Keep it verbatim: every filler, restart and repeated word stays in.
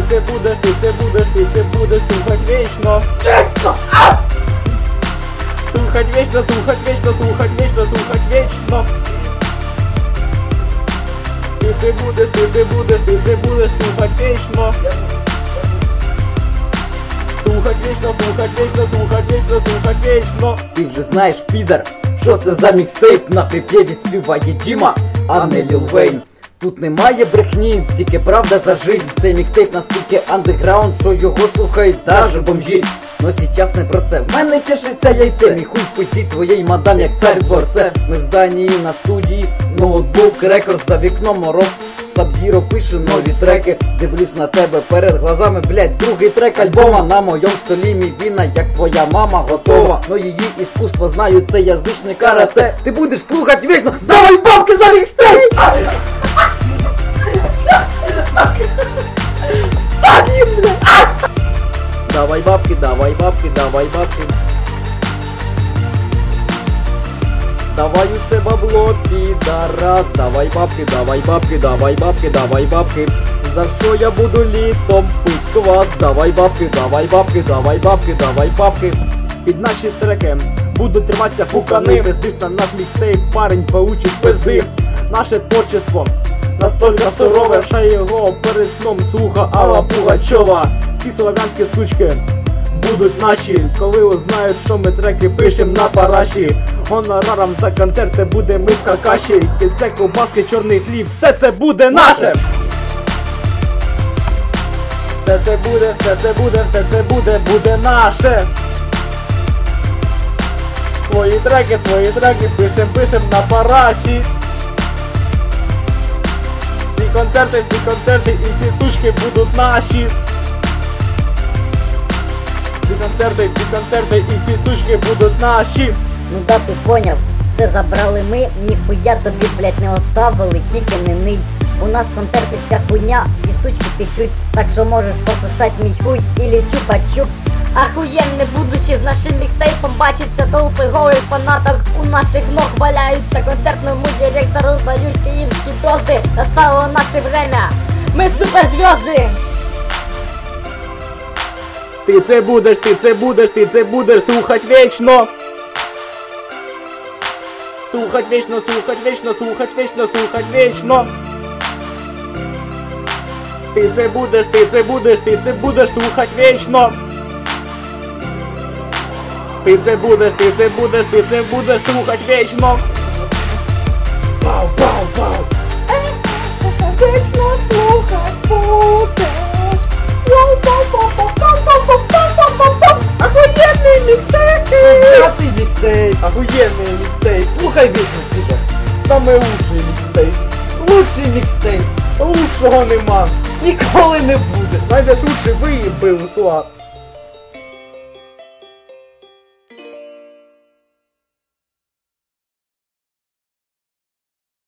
це будеш, ти це будеш, ти це будеш слухать вічно. Вічно! Слухать вічно, слухать вічно, слухать вічно, слухать вічно. Ти це будеш, ти це будеш, ти це будеш слухать вічно. Слухать вічно, слухать вічно, слухать вічно, слухать вічно. Ти вже знаєш, підар, що це за мікстейп? На припєві співає Діма, а не Ліл Вейн. Тут немає брехні, тільки правда за жизнь. Цей мікстейп настільки андеграунд, що його слухають даже бомжі. Но сейчас не про це. В мене чешеться яйце. Мій хуй в пизді твоєї мадам, як цар дворце. Ми в зданії на студії, ноутбук, рекорд за вікном мороз. Сабзіро пише нові треки. Дивлюсь на тебе перед глазами, блять, другий трек альбома. На моєму столі мій віна, як твоя мама готова. Но її іскусство знаю, це язичне карате. Ти будеш слухати вічно, давай бабки за мікстейп! Так їм, блядь! Давай бабки, давай бабки, давай бабки. Давай усе бабло, підарас. Давай бабки, давай бабки, давай бабки, давай бабки. За що я буду літом пить квас? Давай бабки, давай бабки, давай бабки, давай бабки. Під наші треки буду триматися пукани. Пиздиш на наш мікстейп, парень поучить пизди. Наше творчество настільки сурове, що його перед сном слуха Алла Пугачова. Всі слов'янські сучки будуть наші, коли узнають, що ми треки пишем на параші. Гонораром за концерти буде миска каші. Кільце, ковбаски, чорний хліб, все це буде наше! Все це буде, все це буде, все це буде, буде наше! Свої треки, свої треки пишем, пишем на параші. Всі концерти, всі концерти і всі сучки будуть наші. Всі концерти, всі концерти і всі сучки будуть наші. Ну да, ти поняв, все забрали ми, ніхуя тобі, блять, не оставили, тільки не ний. У нас концерти вся хуйня, всі сучки печуть, так що можеш пососать мій хуй или чупа-чупс. Ахуєнне будучи з нашим мікстейпом бачиться толпи голих фанаток. У наших ног валяються, концертному директору здають київські тости. Настало наше время, ми суперзв'язди! Ти це будеш, ти це будеш, ти це будеш слухать вічно. Слухать вічно, слухать вічно, слухать вічно, слухать вічно. Ти це будеш, ти це будеш, ти це будеш слухать вічно. Ти це будеш, ти це будеш, ти це будеш слухать вічно. Пау, пау, пау. Вічно слухать будеш. Охуєнний мікстейп! П'ятий мікстейп! Охуєнний мікстейп! Слухай вічно, Пітер! Саме лучший мікстейп! Лучший мікстейп! Лучшого нема! Ніколи не буде! Знайдеш лучший, виїбив, слав!